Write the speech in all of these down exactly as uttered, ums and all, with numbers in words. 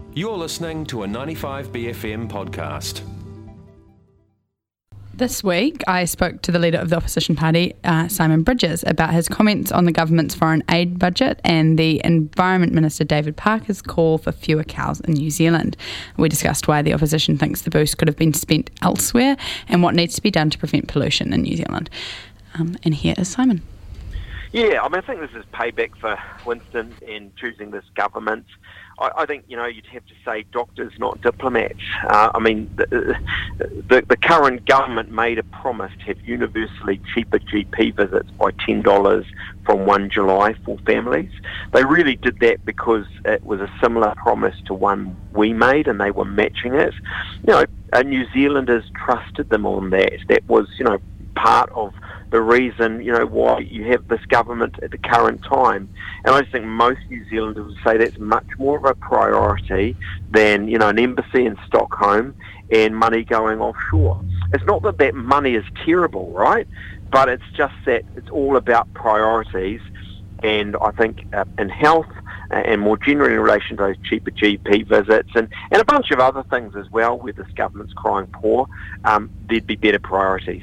You're listening to a ninety-five B F M podcast. This week, I spoke to the leader of the opposition party, uh, Simon Bridges, about his comments on the government's foreign aid budget and the Environment Minister David Parker's call for fewer cows in New Zealand. We discussed why the opposition thinks the boost could have been spent elsewhere and what needs to be done to prevent pollution in New Zealand. Um, and here is Simon. Yeah, I mean, I think this is payback for Winston in choosing this government. I, I think, you know, you'd have to say doctors, not diplomats. Uh, I mean, the, the, the current government made a promise to have universally cheaper G P visits by ten dollars from first July for families. They really did that because it was a similar promise to one we made and they were matching it. You know, uh, New Zealanders trusted them on that. That was, you know, part of the reason, you know, why you have this government at the current time. And I just think most New Zealanders would say that's much more of a priority than, you know, an embassy in Stockholm and money going offshore. It's not that that money is terrible, right? But it's just that it's all about priorities. And I think uh, in health uh, and more generally in relation to those cheaper G P visits and, and a bunch of other things as well where this government's crying poor, um, there'd be better priorities.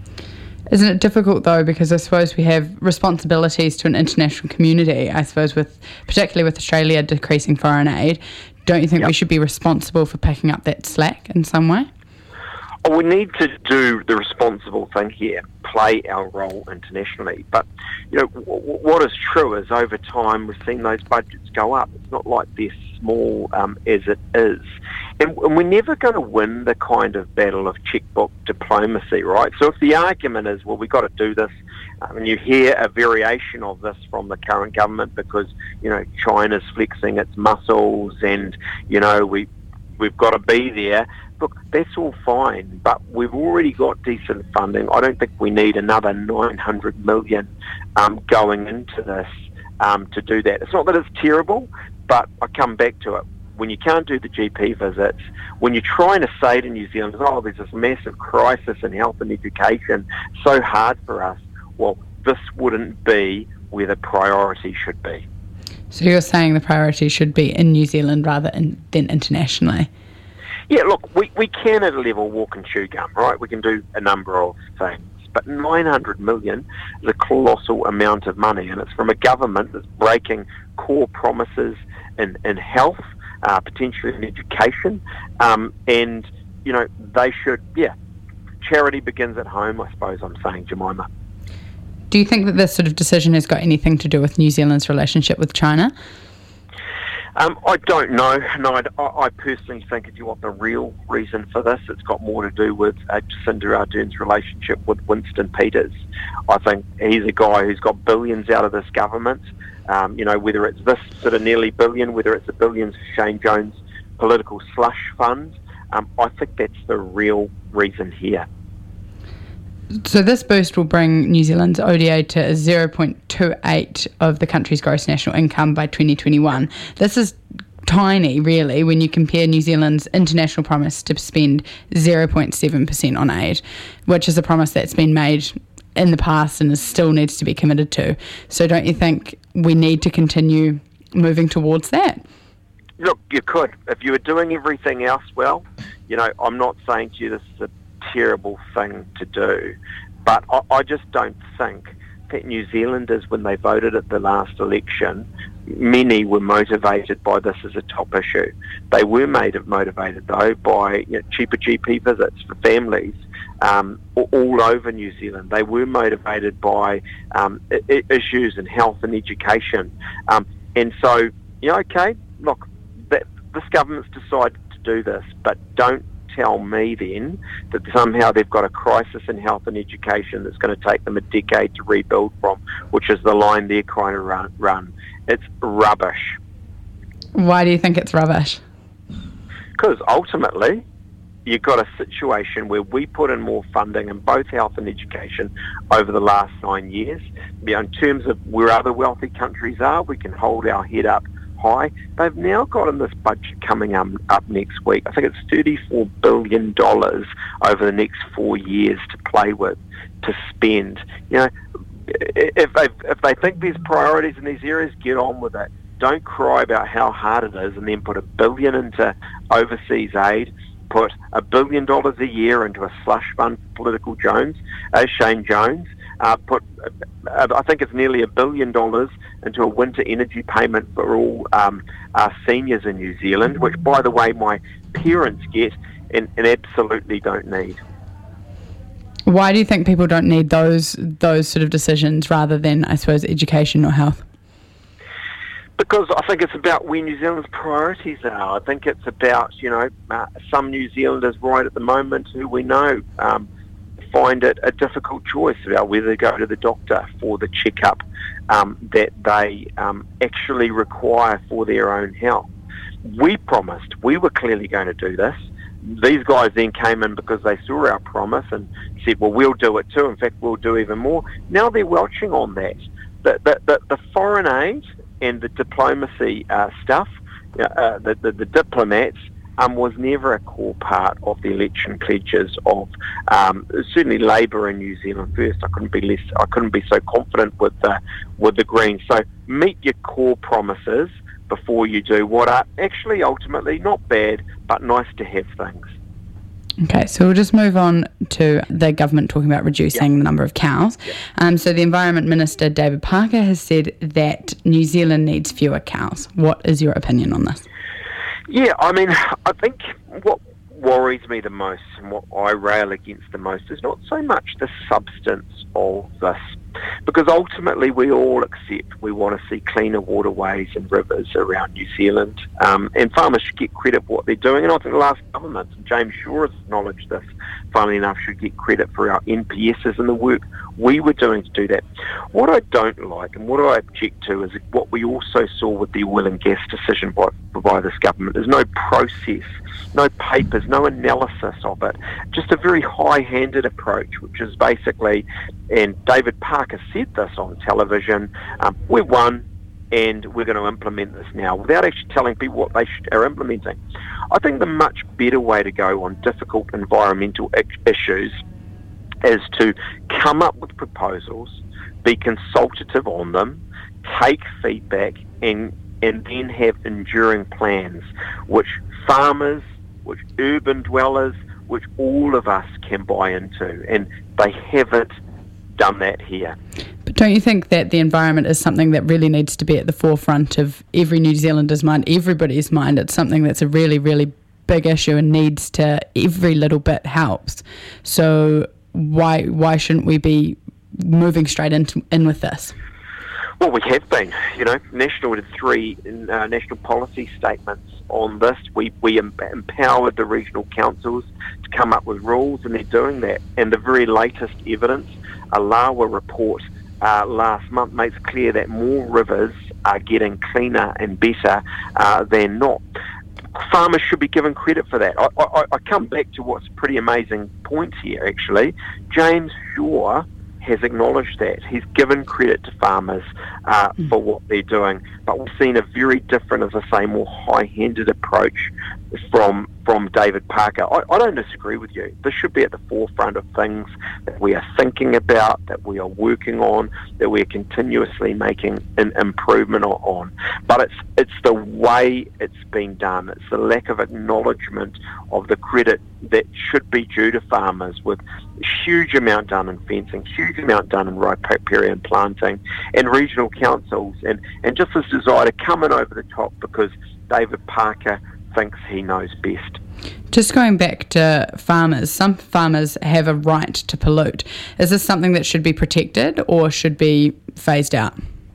Isn't it difficult though, because I suppose we have responsibilities to an international community, I suppose, with particularly with Australia decreasing foreign aid. Don't you think yep. we should be responsible for picking up that slack in some way? Oh, we need to do the responsible thing here, play our role internationally. But, you know, w- w- what is true is over time we've seen those budgets go up. It's not like they're small um, as it is. And, and we're never going to win the kind of battle of checkbook diplomacy, right? So if the argument is, well, we've got to do this, um, and you hear a variation of this from the current government because, you know, China's flexing its muscles and, you know, we, we've got to be there. Look, that's all fine, but we've already got decent funding. I don't think we need another nine hundred million dollars um, going into this um, to do that. It's not that it's terrible, but I come back to it. When you can't do the G P visits, when you're trying to say to New Zealanders, oh, there's this massive crisis in health and education, so hard for us, well, this wouldn't be where the priority should be. So you're saying the priority should be in New Zealand rather in, than internationally? Yeah, look, we, we can at a level walk and chew gum, right? We can do a number of things. But nine hundred million is a colossal amount of money, and it's from a government that's breaking core promises in, in health, uh, potentially in education, um, and, you know, they should, yeah, charity begins at home, I suppose I'm saying, Jemima. Do you think that this sort of decision has got anything to do with New Zealand's relationship with China? Um, I don't know. No, I, I personally think if you want the real reason for this, it's got more to do with uh, Jacinda Ardern's relationship with Winston Peters. I think he's a guy who's got billions out of this government. Um, you know, whether it's this sort of nearly billion, whether it's the billions of Shane Jones' political slush fund, um, I think that's the real reason here. So this boost will bring New Zealand's O D A to zero point two eight of the country's gross national income by twenty twenty-one. This is tiny, really, when you compare New Zealand's international promise to spend zero point seven percent on aid, which is a promise that's been made in the past and is still needs to be committed to. So don't you think we need to continue moving towards that? Look, you could. If you were doing everything else well, you know, I'm not saying to you this is a terrible thing to do, but I, I just don't think that New Zealanders, when they voted at the last election, many were motivated by this as a top issue. They were made motivated though by, you know, cheaper G P visits for families um, all over New Zealand. They were motivated by um, I- issues in health and education, um, and so, you know, okay, look, that, this government's decided to do this, but don't tell me then that somehow they've got a crisis in health and education that's going to take them a decade to rebuild from, which is the line they're trying to run. run. It's rubbish. Why do you think it's rubbish? Because ultimately you've got a situation where we put in more funding in both health and education over the last nine years. You know, in terms of where other wealthy countries are, we can hold our head up high. They've now got in this budget coming um, up next week, I think it's thirty-four billion dollars over the next four years to play with, to spend. You know, if they if they think there's priorities in these areas, get on with it. don't cry about how hard it is and then put a billion into overseas aid, put a billion dollars a year into a slush fund for political Jones, uh, Shane Jones, uh, put, uh, I think it's nearly a billion dollars into a winter energy payment for all um, our seniors in New Zealand, which, by the way, my parents get and, and absolutely don't need. Why do you think people don't need those those sort of decisions rather than, I suppose, education or health? Because I think it's about where New Zealand's priorities are. I think it's about, you know, uh, some New Zealanders right at the moment who we know um, find it a difficult choice about whether to go to the doctor for the checkup um, that they um, actually require for their own health. We promised, we were clearly going to do this. These guys then came in because they saw our promise and said, well, we'll do it too. In fact, we'll do even more. Now they're welching on that. The, the, the, the foreign aid and the diplomacy uh, stuff, uh, the, the, the diplomats, um, was never a core part of the election pledges of um, certainly Labour in New Zealand First. I couldn't be less. I couldn't be so confident with the with the Greens. So meet your core promises before you do what are actually ultimately not bad, but nice to have things. Okay, so we'll just move on to the government talking about reducing yep. the number of cows. Yep. Um, so the Environment Minister, David Parker, has said that New Zealand needs fewer cows. What is your opinion on this? Yeah, I mean, I think what worries me the most and what I rail against the most is not so much the substance of this, because ultimately we all accept we want to see cleaner waterways and rivers around New Zealand, um, and farmers should get credit for what they're doing, and I think the last government, and James Shaw has acknowledged this, funnily enough, should get credit for our N P Ss and the work we were doing to do that. What I don't like and what I object to is what we also saw with the oil and gas decision by, by this government. There's no process, no papers, no analysis of it, just a very high-handed approach, which is basically, and David Parker said this on television, um, we won and we're going to implement this now, without actually telling people what they should, are implementing. I think the much better way to go on difficult environmental issues is to come up with proposals, be consultative on them, take feedback, and and then have enduring plans, which farmers, which urban dwellers, which all of us can buy into, and they haven't done that here. But don't you think that the environment is something that really needs to be at the forefront of every New Zealander's mind, everybody's mind? It's something that's a really, really big issue and needs to, every little bit helps. So why why shouldn't we be moving straight into, in with this? Well, we have been. You know, National did three uh, national policy statements on this. We we em- empowered the regional councils to come up with rules, and they're doing that. And the very latest evidence, a LAWA report uh, last month, makes clear that more rivers are getting cleaner and better uh, than not. Farmers should be given credit for that. I, I, I come back to what's a pretty amazing point here, actually. James Shaw has acknowledged that. He's given credit to farmers uh, mm. for what they're doing, but we've seen a very different, as I say, more high-handed approach from from David Parker. I, I don't disagree with you. This should be at the forefront of things that we are thinking about, that we are working on, that we are continuously making an improvement on. But it's it's the way it's been done. It's the lack of acknowledgement of the credit that should be due to farmers, with huge amount done in fencing, huge amount done in riparian planting, and regional councils, and, and just this desire to come in over the top because David Parker thinks he knows best. Just going back to farmers, some farmers have a right to pollute. Is this something that should be protected or should be phased out?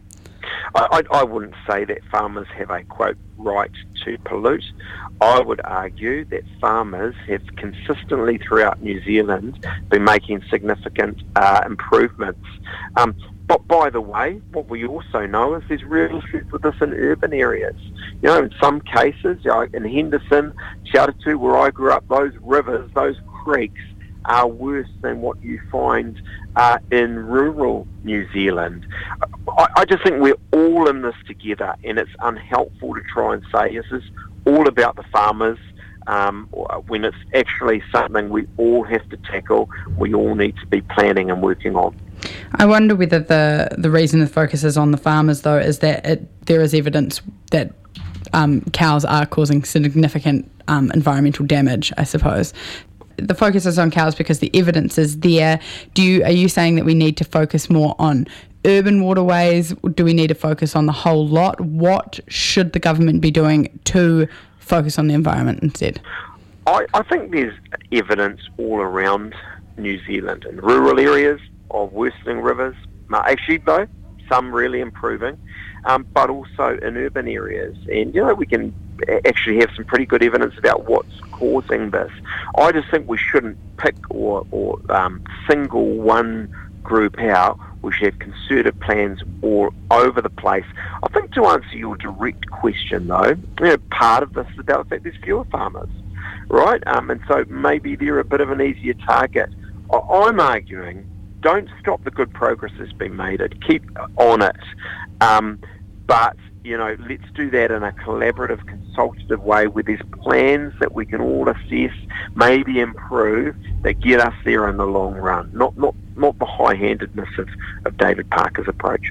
I, I, I wouldn't say that farmers have a, quote, right to pollute. I would argue that farmers have consistently throughout New Zealand been making significant uh, improvements. Um, But by the way, what we also know is there's real issues with this in urban areas. You know, in some cases, you know, in Henderson, Chautauqua, where I grew up, those rivers, those creeks are worse than what you find uh, in rural New Zealand. I, I just think we're all in this together, and it's unhelpful to try and say this is all about the farmers um, when it's actually something we all have to tackle, we all need to be planning and working on. I wonder whether the, the reason the focus is on the farmers, though, is that it, there is evidence that um, cows are causing significant um, environmental damage, I suppose. The focus is on cows because the evidence is there. Do you are you saying that we need to focus more on urban waterways? Do we need to focus on the whole lot? What should the government be doing to focus on the environment instead? I, I think there's evidence all around New Zealand in rural areas of worsening rivers. Actually, though, some really improving, um, but also in urban areas. And, you know, we can actually have some pretty good evidence about what's causing this. I just think we shouldn't pick or, or um, single one group out. We should have concerted plans all over the place. I think to answer your direct question, though, you know, part of this is about the fact there's fewer farmers, right? Um, and so maybe they're a bit of an easier target. I- I'm arguing, don't stop the good progress that's been made. Keep on it. Um, but, you know, let's do that in a collaborative, consultative way where there's plans that we can all assess, maybe improve, that get us there in the long run, not not, not the high-handedness of, of David Parker's approach.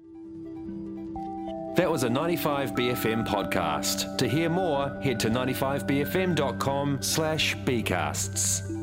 That was a ninety-five B F M podcast. To hear more, head to ninety-five b f m dot com slash bcasts.